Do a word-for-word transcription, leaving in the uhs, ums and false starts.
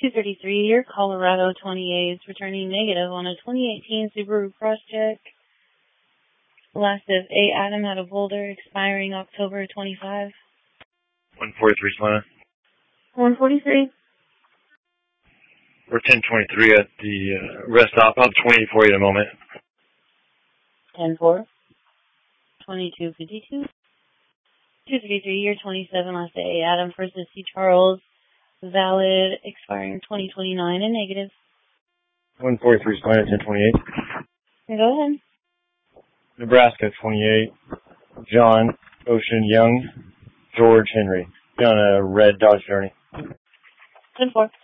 two thirty-three, your Colorado twenty-eight is returning negative on a twenty eighteen Subaru Crosstrek. Last of A. Adam out of Boulder, expiring October twenty-fifth. one forty-three, Selena. one forty-three. We're ten twenty-three at the uh, rest stop. I'll have twenty-eight for you in a moment. ten four. twenty-two fifty-two. two thirty-three, year twenty-seven, last day, Adam versus C. Charles, valid, expiring twenty twenty-nine, and negative. one forty-three, Selena, ten twenty-eight. Go ahead. Nebraska, twenty-eight. John, Ocean, Young, George, Henry. Be on a red Dodge Journey. ten four.